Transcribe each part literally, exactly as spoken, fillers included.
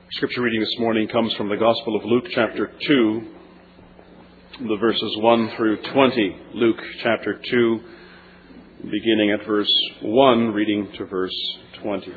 Scripture reading this morning comes from the Gospel of Luke chapter two, the verses one through twenty. Luke chapter two, beginning at verse one, reading to verse twenty.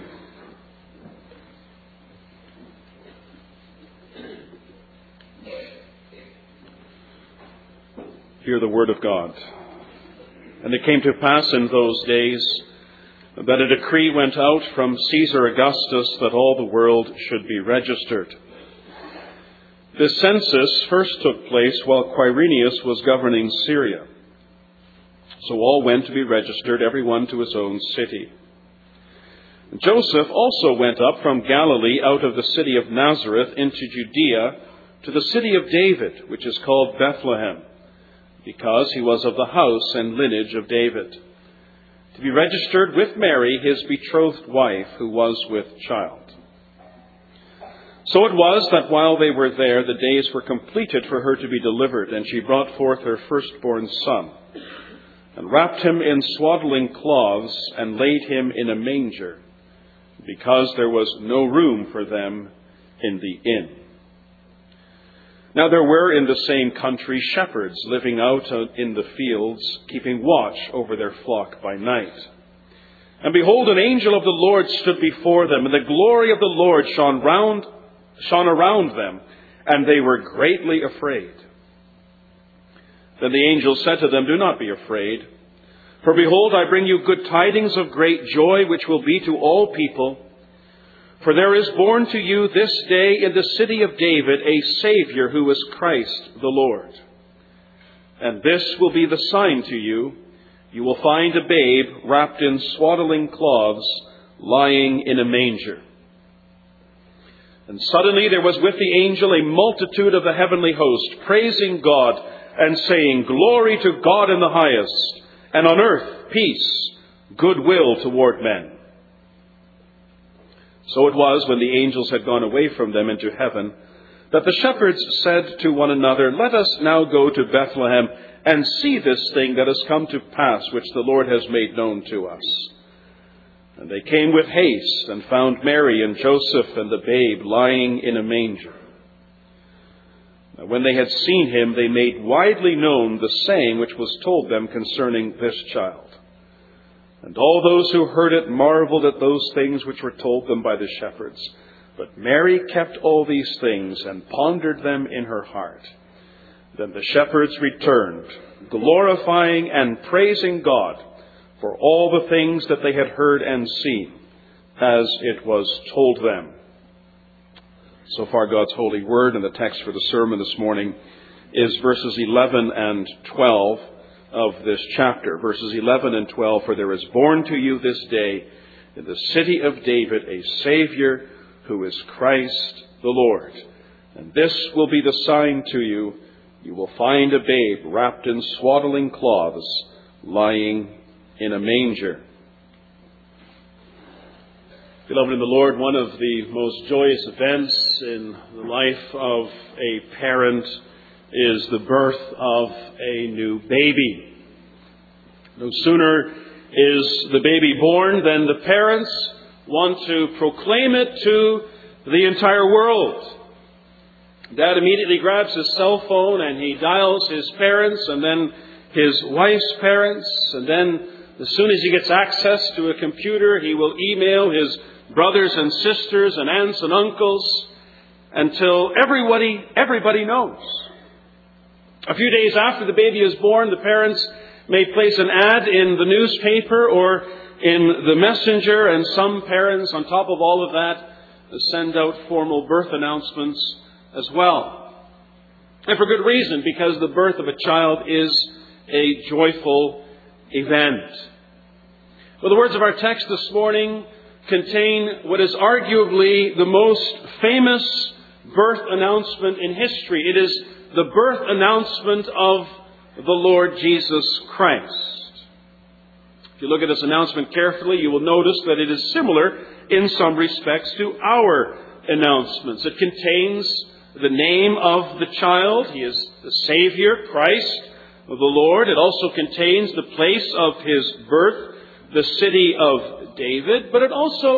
Hear the word of God. And it came to pass in those days that a decree went out from Caesar Augustus that all the world should be registered. This census first took place while Quirinius was governing Syria. So all went to be registered, every one to his own city. Joseph also went up from Galilee out of the city of Nazareth into Judea to the city of David, which is called Bethlehem, because he was of the house and lineage of David, to be registered with Mary, his betrothed wife, who was with child. So it was that while they were there, the days were completed for her to be delivered, and she brought forth her firstborn son, and wrapped him in swaddling cloths, and laid him in a manger, because there was no room for them in the inn. Now there were in the same country shepherds living out in the fields, keeping watch over their flock by night. And behold, an angel of the Lord stood before them, and the glory of the Lord shone round, shone around them, and they were greatly afraid. Then the angel said to them, "Do not be afraid, for behold, I bring you good tidings of great joy, which will be to all people. For there is born to you this day in the city of David a Savior who is Christ the Lord. And this will be the sign to you. You will find a babe wrapped in swaddling cloths, lying in a manger." And suddenly there was with the angel a multitude of the heavenly host, praising God and saying, "Glory to God in the highest, and on earth peace, goodwill toward men." So it was, when the angels had gone away from them into heaven, that the shepherds said to one another, "Let us now go to Bethlehem and see this thing that has come to pass, which the Lord has made known to us." And they came with haste and found Mary and Joseph and the babe lying in a manger. Now when they had seen him, they made widely known the saying which was told them concerning this child. And all those who heard it marveled at those things which were told them by the shepherds. But Mary kept all these things and pondered them in her heart. Then the shepherds returned, glorifying and praising God for all the things that they had heard and seen, as it was told them. So far, God's holy word, and the text for the sermon this morning is verses eleven and twelve of this chapter. Verses eleven and twelve, "For there is born to you this day in the city of David a Savior who is Christ the Lord. And this will be the sign to you. You will find a babe wrapped in swaddling cloths, lying in a manger." Beloved in the Lord, one of the most joyous events in the life of a parent is the birth of a new baby. No sooner is the baby born than the parents want to proclaim it to the entire world. Dad immediately grabs his cell phone and he dials his parents and then his wife's parents. And then as soon as he gets access to a computer, he will email his brothers and sisters and aunts and uncles until everybody, everybody knows. A few days after the baby is born, the parents may place an ad in the newspaper or in the messenger, and some parents, on top of all of that, send out formal birth announcements as well. And for good reason, because the birth of a child is a joyful event. Well, the words of our text this morning contain what is arguably the most famous birth announcement in history. It is the birth announcement of the Lord Jesus Christ. If you look at this announcement carefully, you will notice that it is similar in some respects to our announcements. It contains the name of the child. He is the Savior, Christ of the Lord. It also contains the place of his birth, the city of David. But it also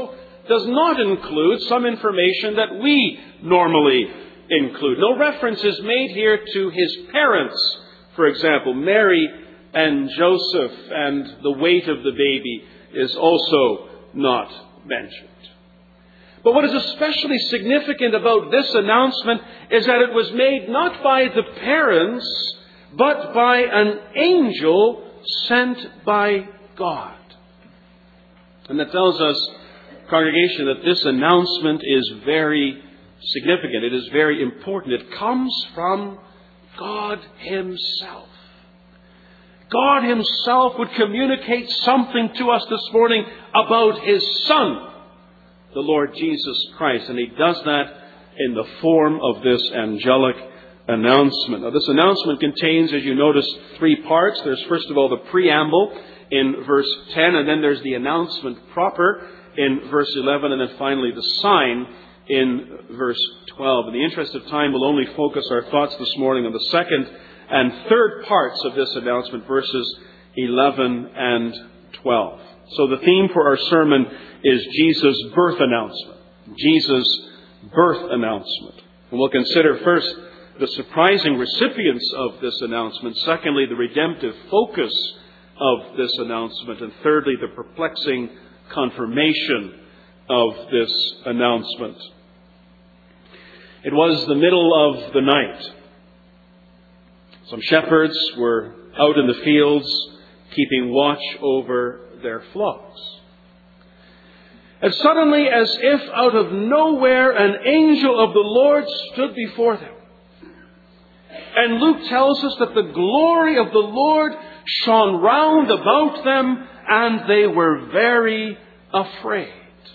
does not include some information that we normally include. No reference is made here to his parents, for example, Mary and Joseph, and the weight of the baby is also not mentioned. But what is especially significant about this announcement is that it was made not by the parents, but by an angel sent by God. And that tells us, congregation, that this announcement is very significant. It is very important. It comes from God Himself. God Himself would communicate something to us this morning about His Son, the Lord Jesus Christ. And He does that in the form of this angelic announcement. Now, this announcement contains, as you notice, three parts. There's first of all the preamble in verse ten, and then there's the announcement proper in verse eleven, and then finally the sign in verse twelve. In the interest of time, we'll only focus our thoughts this morning on the second and third parts of this announcement, verses eleven and twelve. So the theme for our sermon is Jesus' birth announcement. Jesus' birth announcement. And we'll consider first the surprising recipients of this announcement. Secondly, the redemptive focus of this announcement. And thirdly, the perplexing confirmation of this announcement. It was the middle of the night. Some shepherds were out in the fields keeping watch over their flocks. And suddenly, as if out of nowhere, an angel of the Lord stood before them. And Luke tells us that the glory of the Lord shone round about them, and they were very afraid.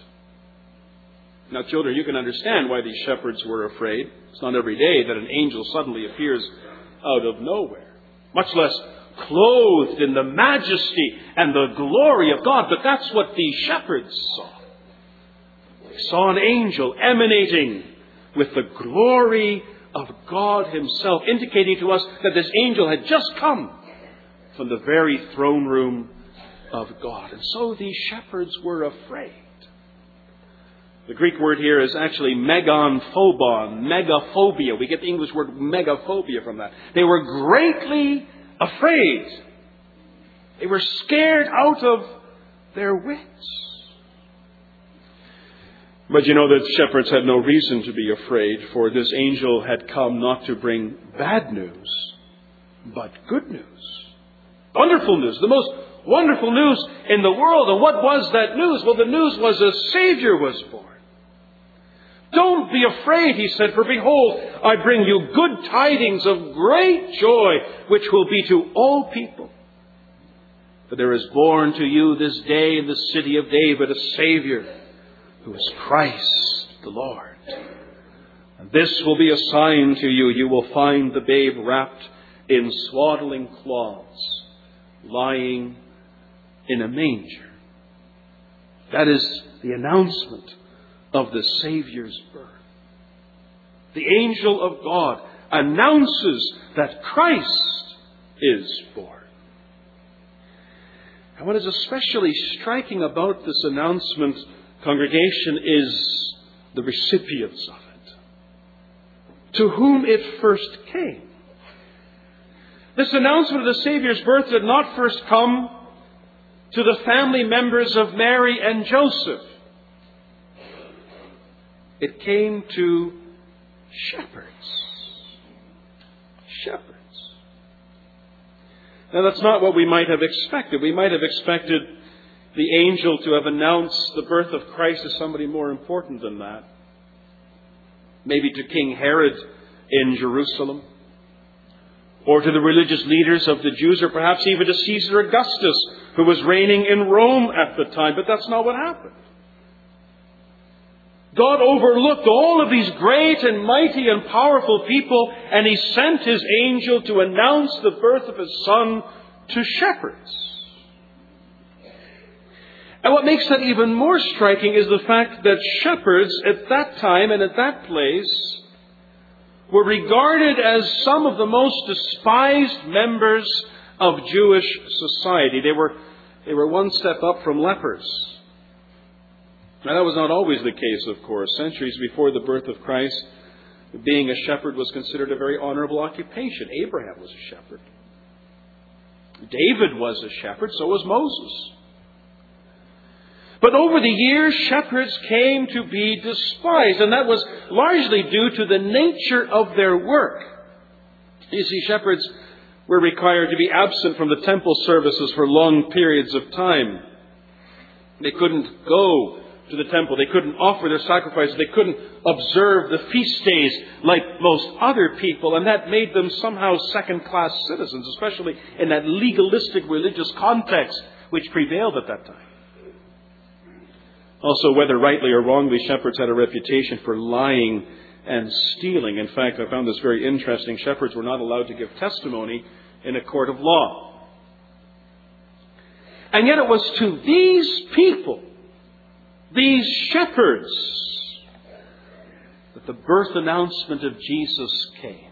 Now, children, you can understand why these shepherds were afraid. It's not every day that an angel suddenly appears out of nowhere, much less clothed in the majesty and the glory of God. But that's what these shepherds saw. They saw an angel emanating with the glory of God Himself, indicating to us that this angel had just come from the very throne room of God. And so these shepherds were afraid. The Greek word here is actually megon phobon, megaphobia. We get the English word megaphobia from that. They were greatly afraid. They were scared out of their wits. But you know that shepherds had no reason to be afraid, for this angel had come not to bring bad news, but good news. Wonderful news. The most wonderful news in the world. And what was that news? Well, the news was a Savior was born. Don't be afraid, He said, for behold, I bring you good tidings of great joy, which will be to all people. For there is born to you this day in the city of David a Savior, who is Christ the Lord. And this will be a sign to you. You will find the babe wrapped in swaddling cloths, lying in a manger. That is the announcement of the Savior's birth. The angel of God announces that Christ is born. And what is especially striking about this announcement, congregation, is the recipients of it, to whom it first came. This announcement of the Savior's birth did not first come to the family members of Mary and Joseph. It came to shepherds. Shepherds. Now, that's not what we might have expected. We might have expected the angel to have announced the birth of Christ to somebody more important than that. Maybe to King Herod in Jerusalem, or to the religious leaders of the Jews, or perhaps even to Caesar Augustus, who was reigning in Rome at the time. But that's not what happened. God overlooked all of these great and mighty and powerful people, and He sent His angel to announce the birth of His Son to shepherds. And what makes that even more striking is the fact that shepherds at that time and at that place were regarded as some of the most despised members of Jewish society. They were, they were one step up from lepers. Now, that was not always the case, of course. Centuries before the birth of Christ, being a shepherd was considered a very honorable occupation. Abraham was a shepherd. David was a shepherd, so was Moses. But over the years, shepherds came to be despised, and that was largely due to the nature of their work. You see, shepherds were required to be absent from the temple services for long periods of time. They couldn't go to the temple. They couldn't offer their sacrifices. They couldn't observe the feast days like most other people. And that made them somehow second-class citizens, especially in that legalistic religious context which prevailed at that time. Also, whether rightly or wrongly, shepherds had a reputation for lying and stealing. In fact, I found this very interesting. Shepherds were not allowed to give testimony in a court of law. And yet it was to these people, these shepherds, that the birth announcement of Jesus came.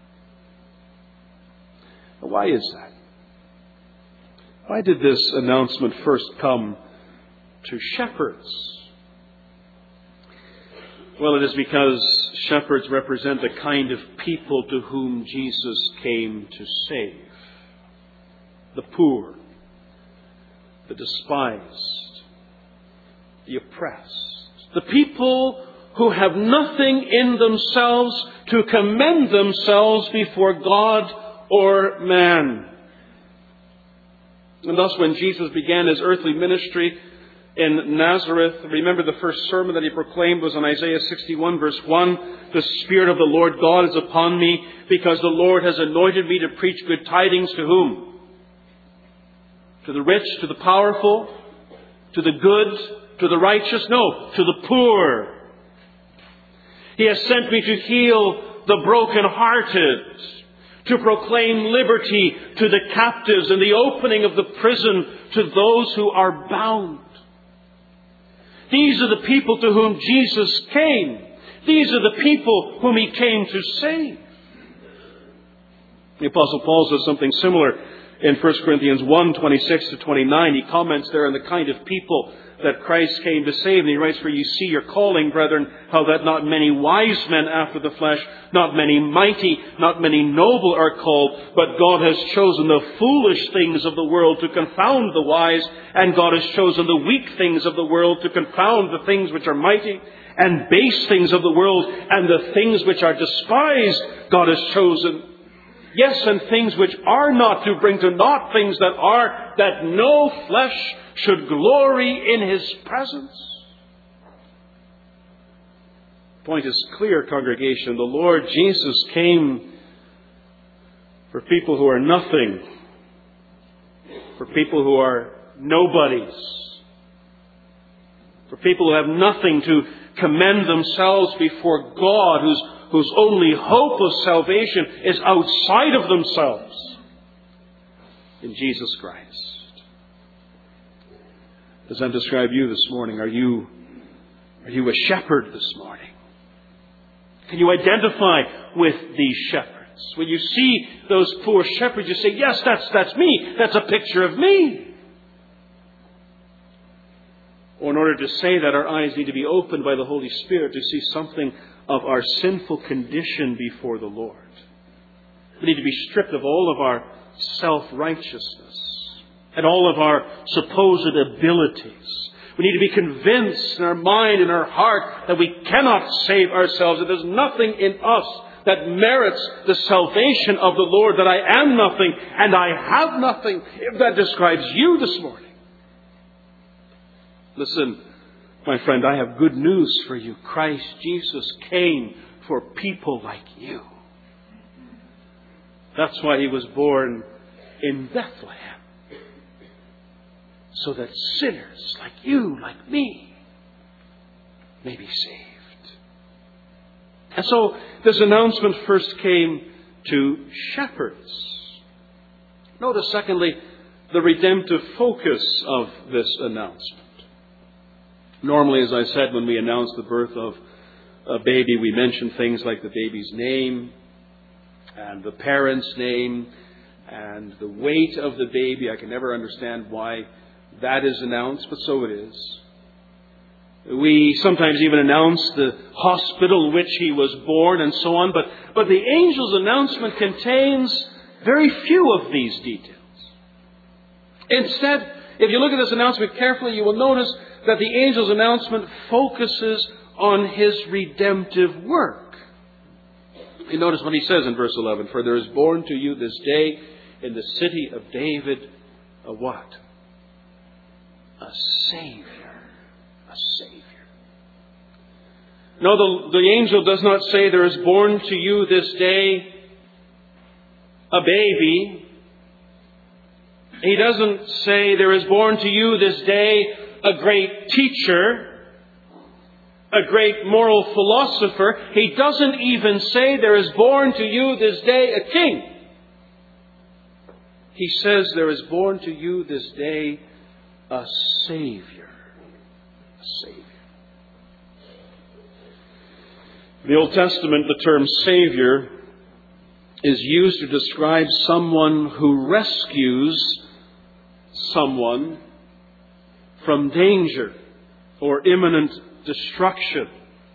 Now, why is that? Why did this announcement first come to shepherds? Well, it is because shepherds represent the kind of people to whom Jesus came to save. The poor, the despised, the oppressed. The people who have nothing in themselves to commend themselves before God or man. And thus, when Jesus began His earthly ministry in Nazareth, remember the first sermon that He proclaimed was in Isaiah sixty-one verse one. The Spirit of the Lord God is upon me, because the Lord has anointed me to preach good tidings to whom? To the rich, to the powerful, to the good, to the righteous? No, to the poor. He has sent me to heal the brokenhearted, to proclaim liberty to the captives and the opening of the prison to those who are bound. These are the people to whom Jesus came. These are the people whom He came to save. The Apostle Paul says something similar in First Corinthians one, twenty-six to twenty-nine. He comments there on the kind of people that Christ came to save. And he writes, "For you see your calling, brethren, how that not many wise men after the flesh, not many mighty, not many noble are called, but God has chosen the foolish things of the world to confound the wise, and God has chosen the weak things of the world to confound the things which are mighty, and base things of the world, and the things which are despised God has chosen. Yes, and things which are not, to bring to naught things that are, that no flesh should glory in His presence." The point is clear, congregation. The Lord Jesus came for people who are nothing, for people who are nobodies, for people who have nothing to commend themselves before God, whose whose only hope of salvation is outside of themselves, in Jesus Christ. As I describe you this morning, are you, are you a shepherd this morning? Can you identify with these shepherds? When you see those poor shepherds, you say, "Yes, that's, that's me. That's a picture of me." Or in order to say that, our eyes need to be opened by the Holy Spirit to see something of our sinful condition before the Lord. We need to be stripped of all of our self-righteousness and all of our supposed abilities. We need to be convinced in our mind and our heart that we cannot save ourselves, that there's nothing in us that merits the salvation of the Lord, that I am nothing and I have nothing. If that describes you this morning, listen, my friend, I have good news for you. Christ Jesus came for people like you. That's why He was born in Bethlehem, so that sinners like you, like me, may be saved. And so this announcement first came to shepherds. Notice, secondly, the redemptive focus of this announcement. Normally, as I said, when we announce the birth of a baby, we mention things like the baby's name and the parent's name and the weight of the baby. I can never understand why that is announced, but so it is. We sometimes even announce the hospital in which he was born and so on. But, but the angel's announcement contains very few of these details. Instead, if you look at this announcement carefully, you will notice that the angel's announcement focuses on his redemptive work. You notice what he says in verse eleven. For there is born to you this day in the city of David a what? A Savior. A Savior. No, the, the angel does not say there is born to you this day a baby. He doesn't say there is born to you this day a great teacher, a great moral philosopher. He doesn't even say there is born to you this day a king. He says there is born to you this day a Savior. A Savior. In the Old Testament, the term Savior is used to describe someone who rescues someone from danger or imminent destruction.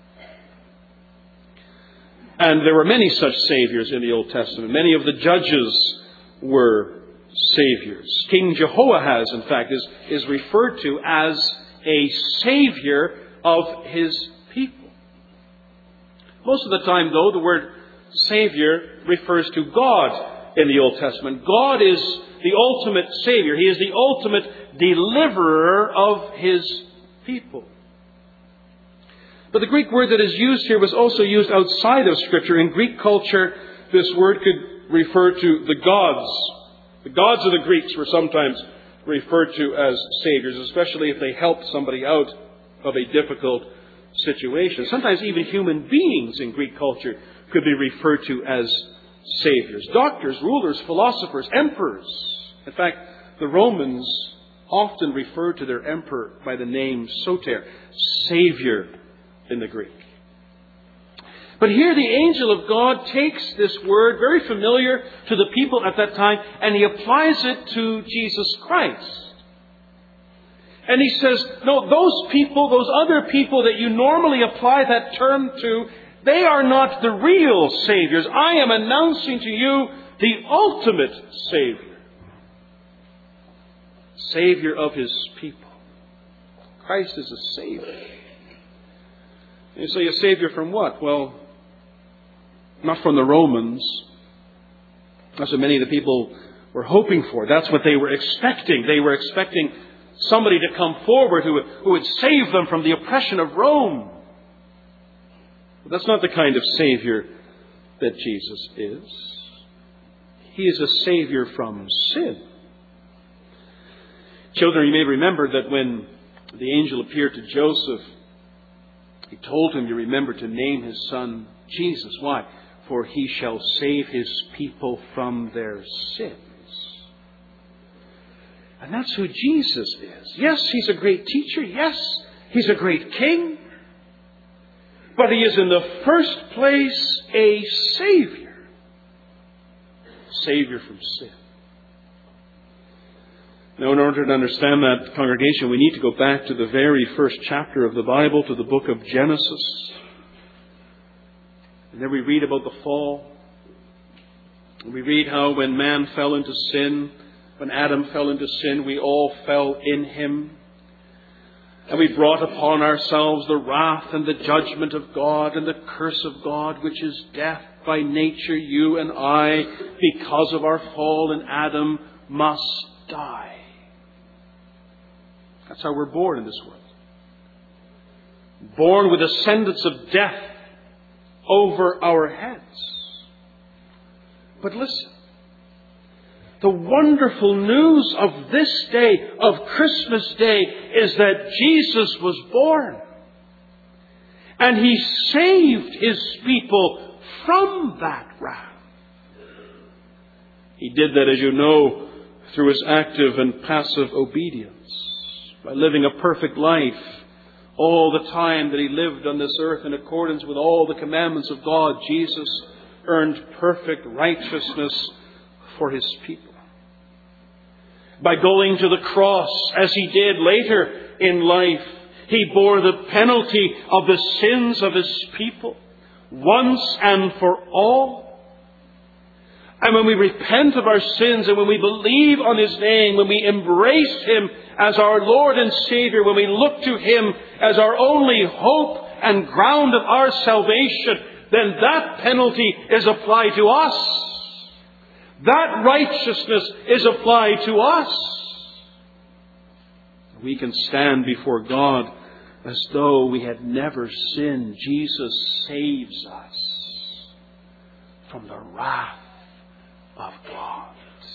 And there were many such saviors in the Old Testament. Many of the judges were saviors. King Jehoahaz, in fact, is, is referred to as a savior of his people. Most of the time, though, the word Savior refers to God in the Old Testament. God is the ultimate Savior. He is the ultimate deliverer of His people. But the Greek word that is used here was also used outside of Scripture. In Greek culture, this word could refer to the gods. The gods of the Greeks were sometimes referred to as saviors, especially if they helped somebody out of a difficult situation. Sometimes even human beings in Greek culture could be referred to as saviors. Doctors, rulers, philosophers, emperors. In fact, the Romans often referred to their emperor by the name Soter, Savior in the Greek. But here the angel of God takes this word, very familiar to the people at that time, and he applies it to Jesus Christ. And he says, no, those people, those other people that you normally apply that term to, they are not the real saviors. I am announcing to you the ultimate Savior. Savior of His people. Christ is a Savior. And you say, a Savior from what? Well, not from the Romans. That's what many of the people were hoping for. That's what they were expecting. They were expecting somebody to come forward who would, who would save them from the oppression of Rome. But that's not the kind of Savior that Jesus is. He is a Savior from sin. Children, you may remember that when the angel appeared to Joseph, he told him, you remember, to name his son Jesus. Why? For he shall save his people from their sins. And that's who Jesus is. Yes, He's a great teacher. Yes, He's a great king. But He is in the first place a Savior. Savior from sin. Now, in order to understand that, congregation, we need to go back to the very first chapter of the Bible, to the book of Genesis. And there we read about the fall. And we read how when man fell into sin, when Adam fell into sin, we all fell in him. And we brought upon ourselves the wrath and the judgment of God and the curse of God, which is death by nature. You and I, because of our fall in Adam, must die. That's how we're born in this world. Born with a sentence of death over our heads. But listen. The wonderful news of this day, of Christmas Day, is that Jesus was born. And He saved His people from that wrath. He did that, as you know, through His active and passive obedience. By living a perfect life all the time that He lived on this earth in accordance with all the commandments of God, Jesus earned perfect righteousness for His people. By going to the cross, as He did later in life, He bore the penalty of the sins of His people once and for all. And when we repent of our sins and when we believe on His name, when we embrace Him as our Lord and Savior, when we look to Him as our only hope and ground of our salvation, then that penalty is applied to us. That righteousness is applied to us. We can stand before God as though we had never sinned. Jesus saves us from the wrath of God.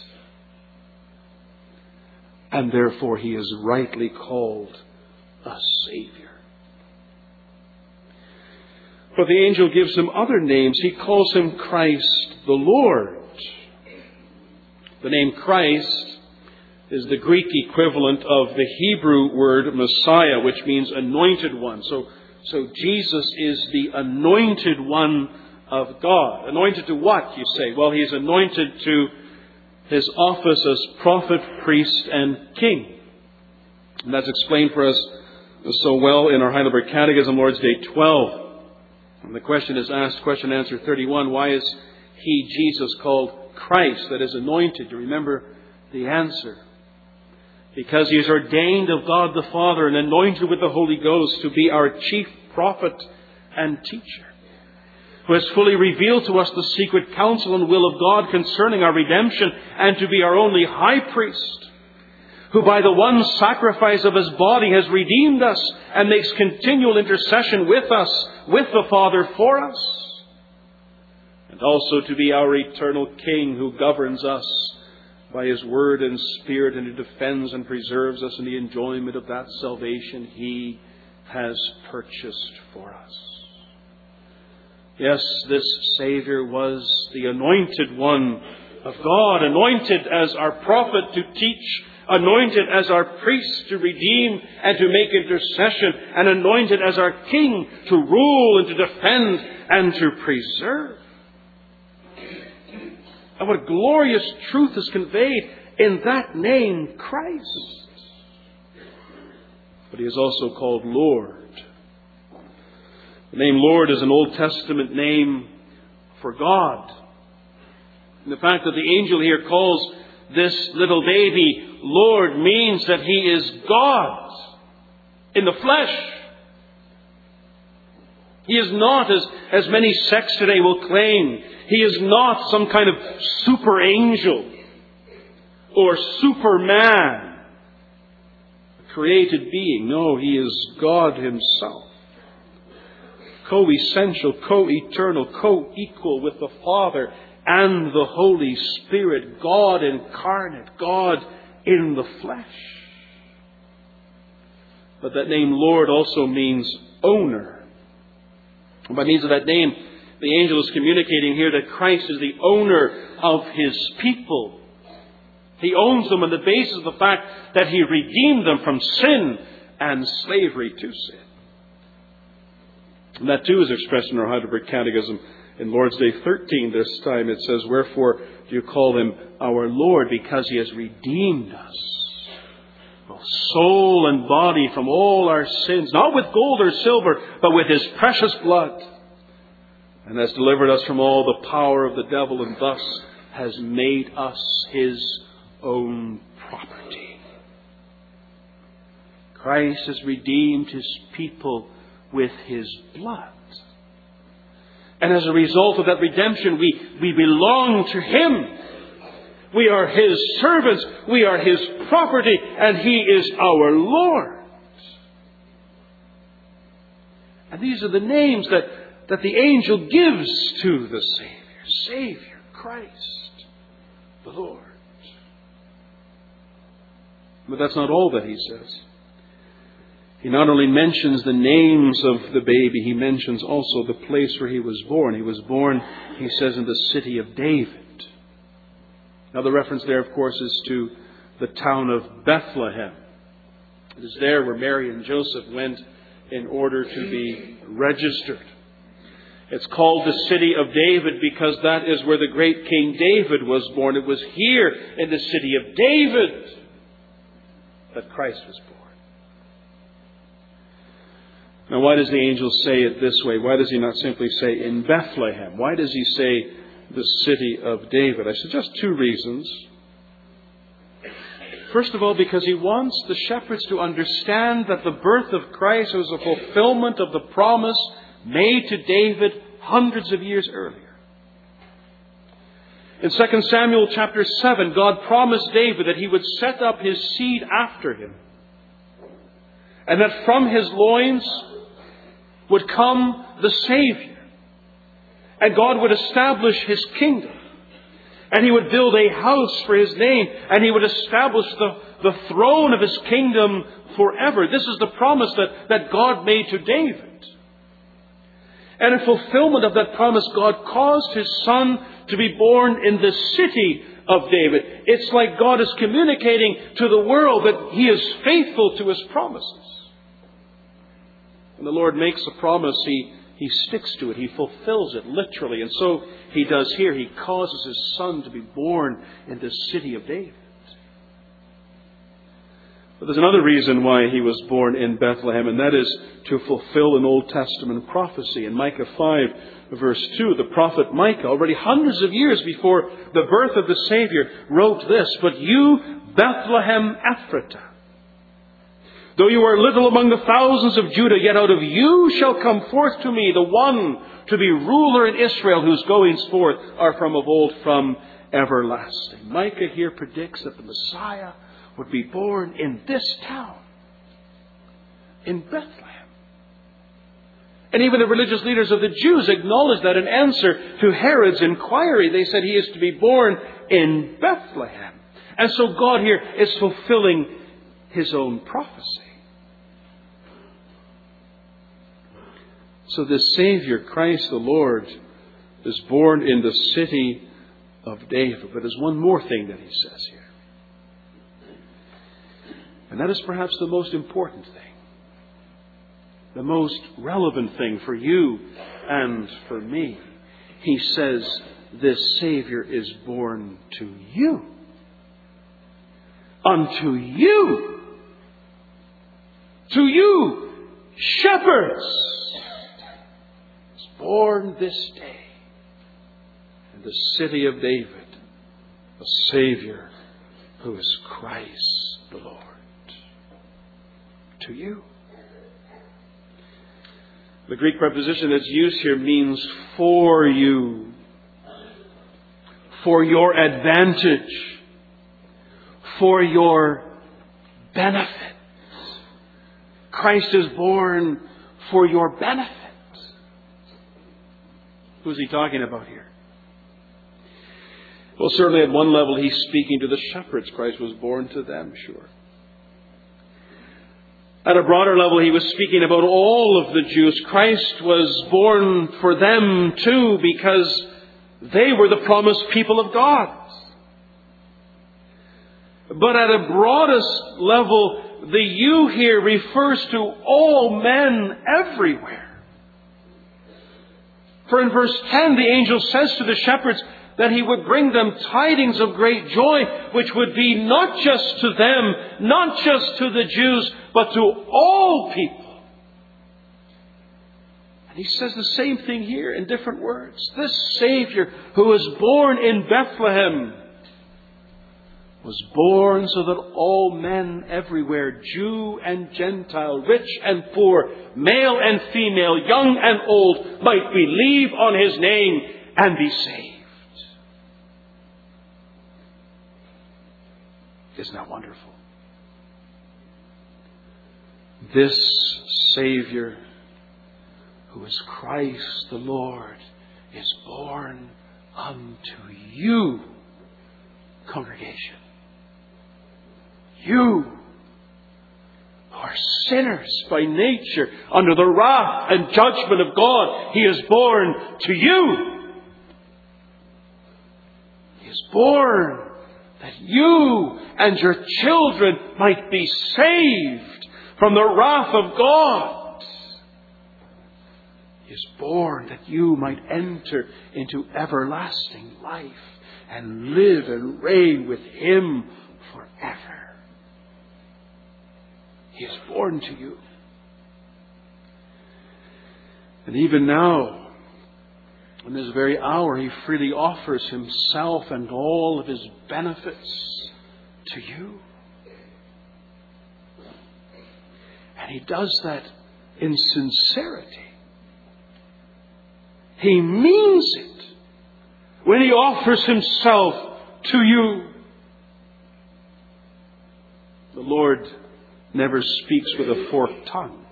And therefore He is rightly called a Savior. But the angel gives Him other names. He calls Him Christ the Lord. The name Christ is the Greek equivalent of the Hebrew word Messiah, which means anointed one. So, so Jesus is the anointed one of God. Anointed to what, you say? Well, He's anointed to His office as prophet, priest, and king. And that's explained for us so well in our Heidelberg Catechism, Lord's Day twelve. And the question is asked, question answer thirty-one, why is He, Jesus, called Christ, that is anointed? You remember the answer. Because He is ordained of God the Father and anointed with the Holy Ghost to be our chief prophet and teacher, who has fully revealed to us the secret counsel and will of God concerning our redemption, and to be our only high priest, who by the one sacrifice of His body has redeemed us and makes continual intercession with us, with the Father for us, and also to be our eternal King, who governs us by His word and Spirit, and who defends and preserves us in the enjoyment of that salvation He has purchased for us. Yes, this Savior was the anointed one of God, anointed as our prophet to teach, anointed as our priest to redeem and to make intercession, and anointed as our King to rule and to defend and to preserve. And what glorious truth is conveyed in that name, Christ. But He is also called Lord. The name Lord is an Old Testament name for God. And the fact that the angel here calls this little baby Lord means that He is God in the flesh. He is not, as, as many sects today will claim, He is not some kind of super angel or superman, a created being. No, He is God Himself. Co-essential, co-eternal, co-equal with the Father and the Holy Spirit. God incarnate, God in the flesh. But that name Lord also means owner. And by means of that name, the angel is communicating here that Christ is the owner of His people. He owns them on the basis of the fact that He redeemed them from sin and slavery to sin. And that too is expressed in our Heidelberg Catechism in Lord's Day thirteen. This time it says, wherefore do you call Him our Lord? Because He has redeemed us, both soul and body, from all our sins, not with gold or silver, but with His precious blood, and has delivered us from all the power of the devil, and thus has made us His own property. Christ has redeemed His people with His blood. And as a result of that redemption, we, we belong to Him. We are His servants. We are His property. And He is our Lord. And these are the names that, that the angel gives to the Savior. Savior, Christ, the Lord. But that's not all that He says. He not only mentions the names of the baby, He mentions also the place where He was born. He was born, he says, in the city of David. Now the reference there, of course, is to the town of Bethlehem. It is there where Mary and Joseph went in order to be registered. It's called the city of David because that is where the great King David was born. It was here in the city of David that Christ was born. Now, why does the angel say it this way? Why does he not simply say in Bethlehem? Why does he say the city of David? I suggest two reasons. First of all, because he wants the shepherds to understand that the birth of Christ was a fulfillment of the promise made to David hundreds of years earlier. In Second Samuel chapter seven, God promised David that he would set up his seed after him, and that from his loins would come the Savior. And God would establish his kingdom. And he would build a house for his name. And he would establish the, the throne of his kingdom forever. This is the promise that, that God made to David. And in fulfillment of that promise, God caused his son to be born in the city of David. It's like God is communicating to the world that he is faithful to his promises. When the Lord makes a promise, He, he sticks to it. He fulfills it literally. And so He does here. He causes His Son to be born in the city of David. But there's another reason why He was born in Bethlehem, and that is to fulfill an Old Testament prophecy. In Micah five, verse two, the prophet Micah, already hundreds of years before the birth of the Savior, wrote this, "But you, Bethlehem Ephratah, though you are little among the thousands of Judah, yet out of you shall come forth to me the one to be ruler in Israel, whose goings forth are from of old, from everlasting." Micah here predicts that the Messiah would be born in this town, in Bethlehem. And even the religious leaders of the Jews acknowledged that in answer to Herod's inquiry. They said he is to be born in Bethlehem. And so God here is fulfilling His own prophecy. So this Savior, Christ the Lord, is born in the city of David. But there's one more thing that He says here. And that is perhaps the most important thing. The most relevant thing for you and for me. He says this Savior is born to you. Unto you. To you, shepherds. Is born this day in the city of David a Savior who is Christ the Lord. To you. The Greek preposition that's used here means for you, for your advantage, for your benefit. Christ is born for your benefit. Who's He talking about here? Well, certainly at one level He's speaking to the shepherds. Christ was born to them, sure. At a broader level, He was speaking about all of the Jews. Christ was born for them too, because they were the promised people of God. But at a broadest level, the you here refers to all men everywhere. For in verse ten, the angel says to the shepherds that He would bring them tidings of great joy, which would be not just to them, not just to the Jews, but to all people. And He says the same thing here in different words. This Savior who was born in Bethlehem was born so that all men everywhere, Jew and Gentile, rich and poor, male and female, young and old, might believe on His name and be saved. Isn't that wonderful? This Savior, who is Christ the Lord, is born unto you, congregation. You who are sinners by nature, under the wrath and judgment of God, He is born to you. He is born that you and your children might be saved from the wrath of God. He is born that you might enter into everlasting life and live and reign with Him forever. He is born to you. And even now, in this very hour, He freely offers Himself and all of His benefits to you. And He does that in sincerity. He means it when He offers Himself to you. The Lord never speaks with a forked tongue.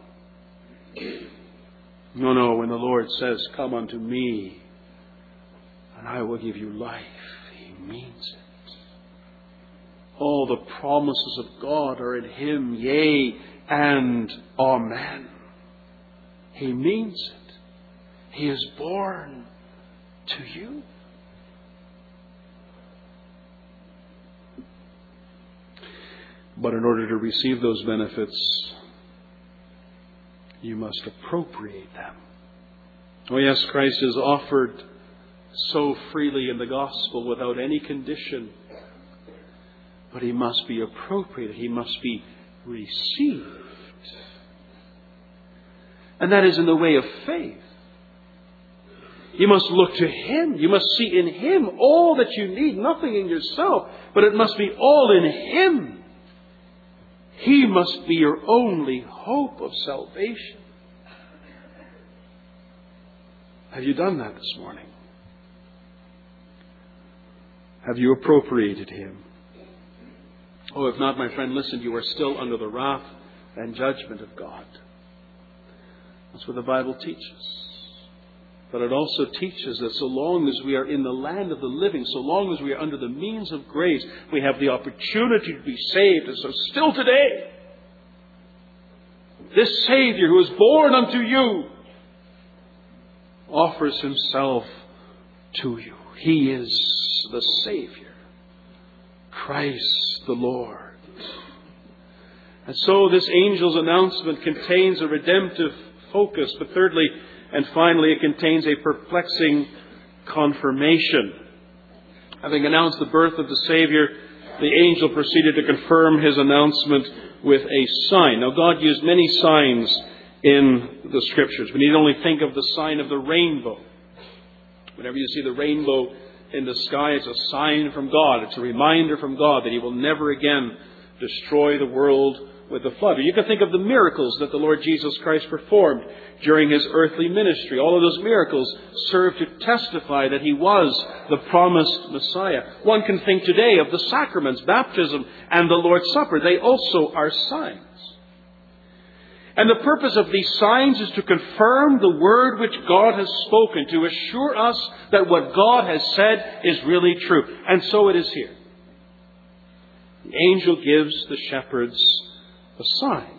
No, no, when the Lord says, "Come unto me, and I will give you life," He means it. All the promises of God are in Him, yea and amen. He means it. He is born to you. But in order to receive those benefits, you must appropriate them. Oh yes, Christ is offered so freely in the gospel without any condition. But He must be appropriated. He must be received. And that is in the way of faith. You must look to Him. You must see in Him all that you need, nothing in yourself, but it must be all in Him. He must be your only hope of salvation. Have you done that this morning? Have you appropriated Him? Oh, if not, my friend, listen, you are still under the wrath and judgment of God. That's what the Bible teaches. But it also teaches that so long as we are in the land of the living, so long as we are under the means of grace, we have the opportunity to be saved. And so still today, this Savior who is born unto you offers Himself to you. He is the Savior, Christ the Lord. And so this angel's announcement contains a redemptive focus, but thirdly, and finally, it contains a perplexing confirmation. Having announced the birth of the Savior, the angel proceeded to confirm his announcement with a sign. Now, God used many signs in the Scriptures. We need only think of the sign of the rainbow. Whenever you see the rainbow in the sky, it's a sign from God. It's a reminder from God that He will never again destroy the world with the flood. Or you can think of the miracles that the Lord Jesus Christ performed during His earthly ministry. All of those miracles serve to testify that He was the promised Messiah. One can think today of the sacraments, baptism and the Lord's Supper. They also are signs. And the purpose of these signs is to confirm the word which God has spoken, to assure us that what God has said is really true. And so it is here. The angel gives the shepherds a sign.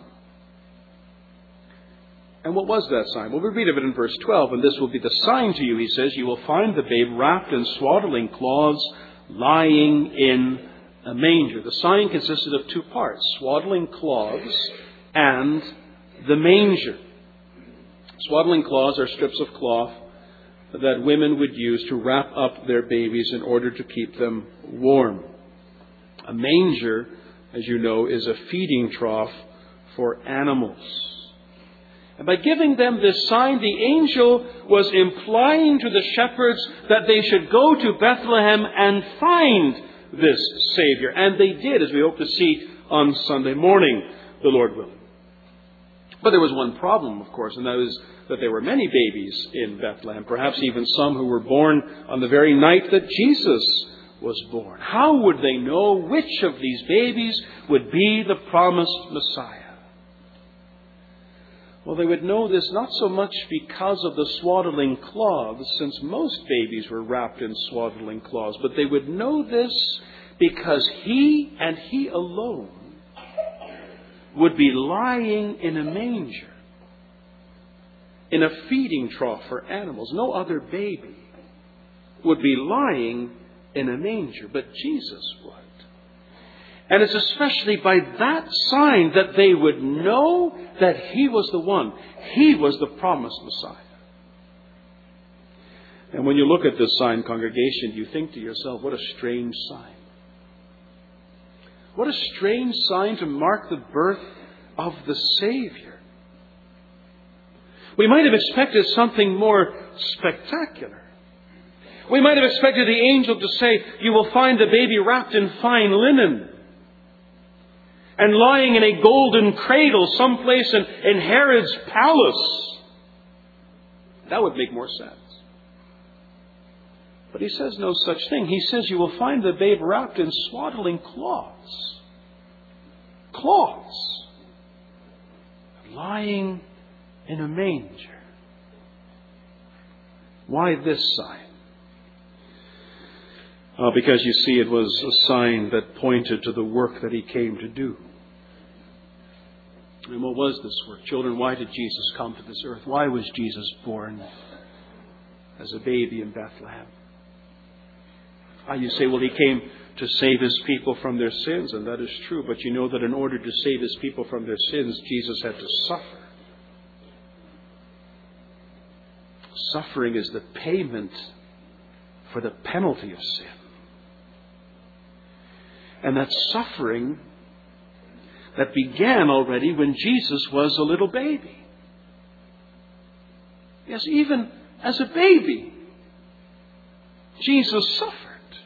And what was that sign? Well, we read of it in verse twelve. "And this will be the sign to you," He says, "you will find the babe wrapped in swaddling cloths, lying in a manger." The sign consisted of two parts, swaddling cloths and the manger. Swaddling cloths are strips of cloth that women would use to wrap up their babies in order to keep them warm. A manger, as you know, is a feeding trough for animals. And by giving them this sign, the angel was implying to the shepherds that they should go to Bethlehem and find this Savior. And they did, as we hope to see on Sunday morning, the Lord willing. But there was one problem, of course, and that is that there were many babies in Bethlehem, perhaps even some who were born on the very night that Jesus was born. How would they know which of these babies would be the promised Messiah? Well, they would know this not so much because of the swaddling cloths, since most babies were wrapped in swaddling cloths, but they would know this because He and He alone would be lying in a manger, in a feeding trough for animals. No other baby would be lying in a manger, but Jesus would. And it's especially by that sign that they would know that He was the one. He was the promised Messiah. And when you look at this sign, congregation, you think to yourself, what a strange sign. What a strange sign to mark the birth of the Savior. We might have expected something more spectacular. We might have expected the angel to say, "You will find the baby wrapped in fine linen and lying in a golden cradle someplace in, in Herod's palace." That would make more sense. But he says no such thing. He says you will find the babe wrapped in swaddling cloths. Cloths. Lying in a manger. Why this sign? Uh, because you see, it was a sign that pointed to the work that he came to do. And what was this work? Children, why did Jesus come to this earth? Why was Jesus born as a baby in Bethlehem? Ah, you say, well, he came to save his people from their sins, and that is true. But you know that in order to save his people from their sins, Jesus had to suffer. Suffering is the payment for the penalty of sin. And that suffering that began already when Jesus was a little baby. Yes, even as a baby, Jesus suffered.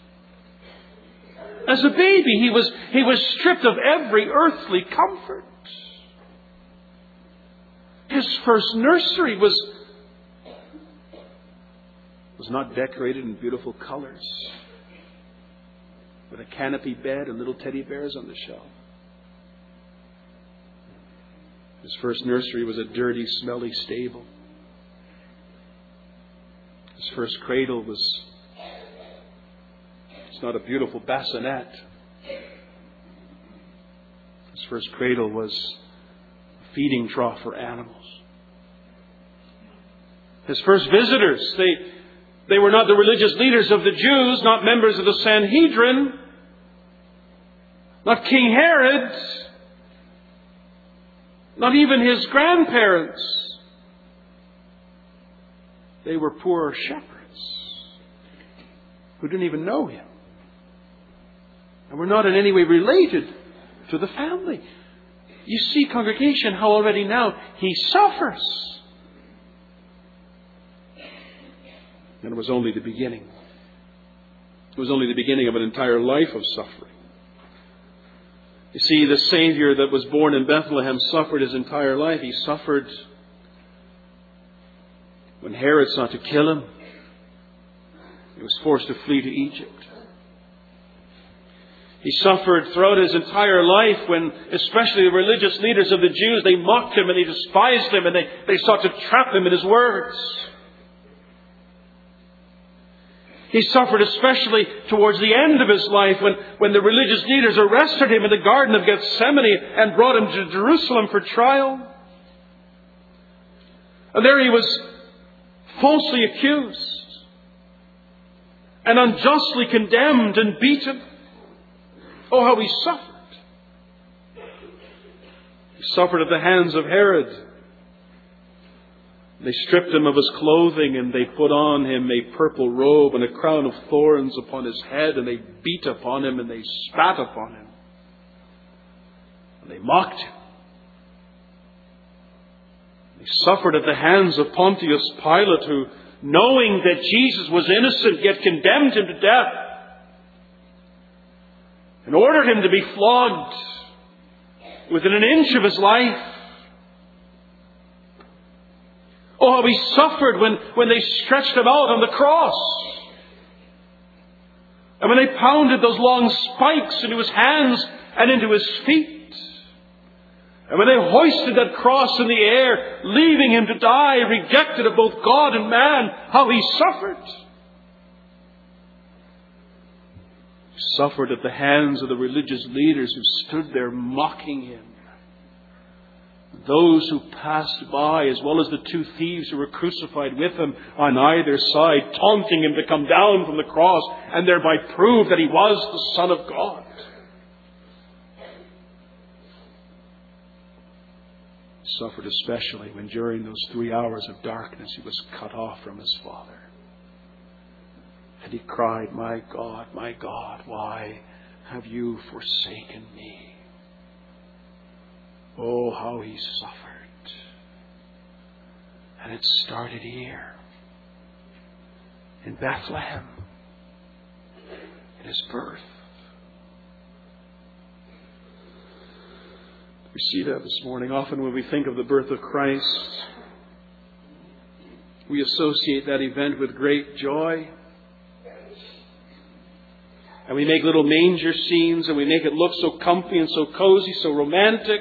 As a baby, he was, he was stripped of every earthly comfort. His first nursery was, was not decorated in beautiful colors, with a canopy bed and little teddy bears on the shelf. His first nursery was a dirty, smelly stable. His first cradle was it's not a beautiful bassinet. His first cradle was a feeding trough for animals. His first visitors, they, they were not the religious leaders of the Jews, not members of the Sanhedrin, not King Herod, not even his grandparents. They were poor shepherds who didn't even know him and were not in any way related to the family. You see, congregation, how already now he suffers. And it was only the beginning. It was only the beginning of an entire life of suffering. You see, the Savior that was born in Bethlehem suffered his entire life. He suffered when Herod sought to kill him. He was forced to flee to Egypt. He suffered throughout his entire life when, especially the religious leaders of the Jews, they mocked him and they despised him and they, they sought to trap him in his words. He suffered especially towards the end of his life when, when the religious leaders arrested him in the Garden of Gethsemane and brought him to Jerusalem for trial. And there he was falsely accused and unjustly condemned and beaten. Oh, how he suffered. He suffered at the hands of Herod. They stripped him of his clothing and they put on him a purple robe and a crown of thorns upon his head, and they beat upon him and they spat upon him. And they mocked him. He suffered at the hands of Pontius Pilate, who, knowing that Jesus was innocent, yet condemned him to death and ordered him to be flogged within an inch of his life. Oh, how he suffered when, when they stretched him out on the cross. And when they pounded those long spikes into his hands and into his feet. And when they hoisted that cross in the air, leaving him to die, rejected of both God and man, how he suffered. He suffered at the hands of the religious leaders who stood there mocking him. Those who passed by, as well as the two thieves who were crucified with him on either side, taunting him to come down from the cross and thereby prove that he was the Son of God. He suffered especially when during those three hours of darkness he was cut off from his Father. And he cried, "My God, my God, why have you forsaken me?" Oh, how he suffered. And it started here, in Bethlehem, in His birth. We see that this morning. Often when we think of the birth of Christ, we associate that event with great joy. And we make little manger scenes, and we make it look so comfy and so cozy, so romantic.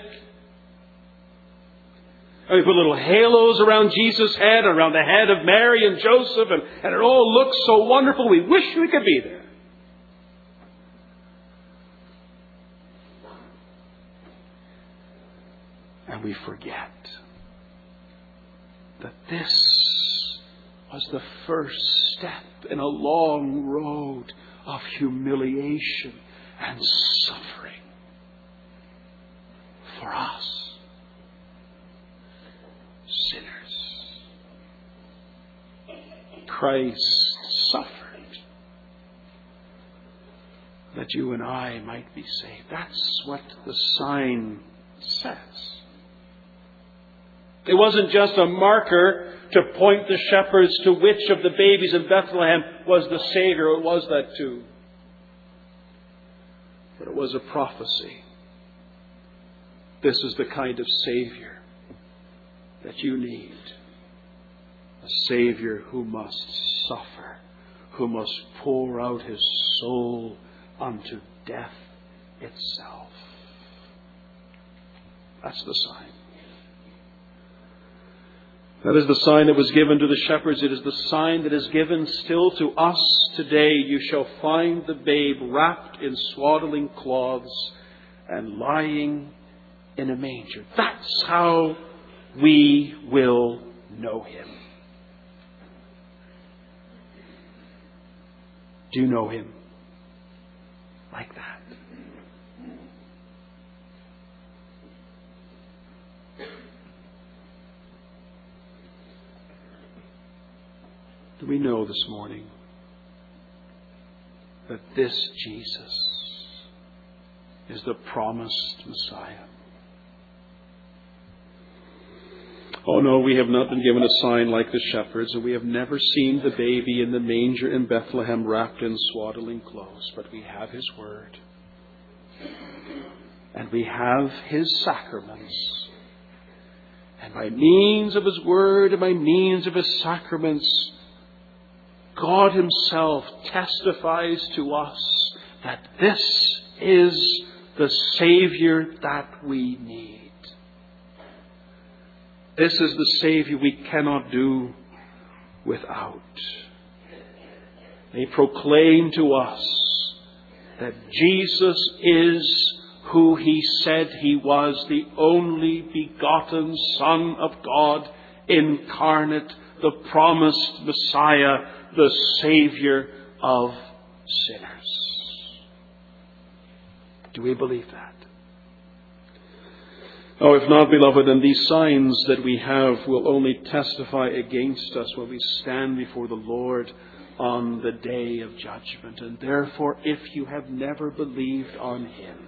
And we put little halos around Jesus' head, around the head of Mary and Joseph, and, and it all looks so wonderful. We wish we could be there. And we forget that this was the first step in a long road of humiliation and suffering for us, sinners. Christ suffered that you and I might be saved. That's what the sign says. It wasn't just a marker to point the shepherds to which of the babies in Bethlehem was the Savior. It was that too. But it was a prophecy. This is the kind of Savior that you need. A Savior who must suffer, who must pour out His soul unto death itself. That's the sign. That is the sign that was given to the shepherds. It is the sign that is given still to us today. You shall find the babe wrapped in swaddling cloths and lying in a manger. That's how we will know Him. Do you know Him like that? Do we know this morning that this Jesus is the promised Messiah? Oh no, we have not been given a sign like the shepherds, and we have never seen the baby in the manger in Bethlehem wrapped in swaddling clothes, but we have His Word. And we have His sacraments. And by means of His Word and by means of His sacraments, God Himself testifies to us that this is the Savior that we need. This is the Savior we cannot do without. They proclaim to us that Jesus is who He said He was, the only begotten Son of God, incarnate, the promised Messiah, the Savior of sinners. Do we believe that? Oh, if not, beloved, then these signs that we have will only testify against us when we stand before the Lord on the day of judgment. And therefore, if you have never believed on Him,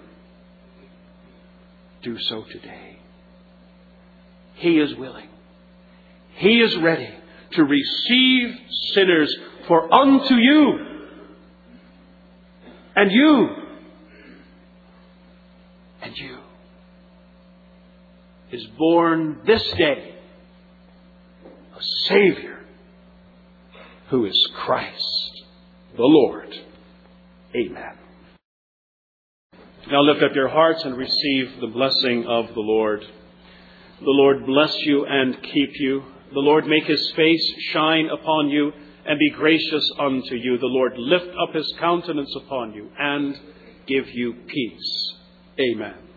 do so today. He is willing. He is ready to receive sinners, for unto you and you and you is born this day a Savior who is Christ the Lord. Amen. Now lift up your hearts and receive the blessing of the Lord. The Lord bless you and keep you. The Lord make His face shine upon you and be gracious unto you. The Lord lift up His countenance upon you and give you peace. Amen.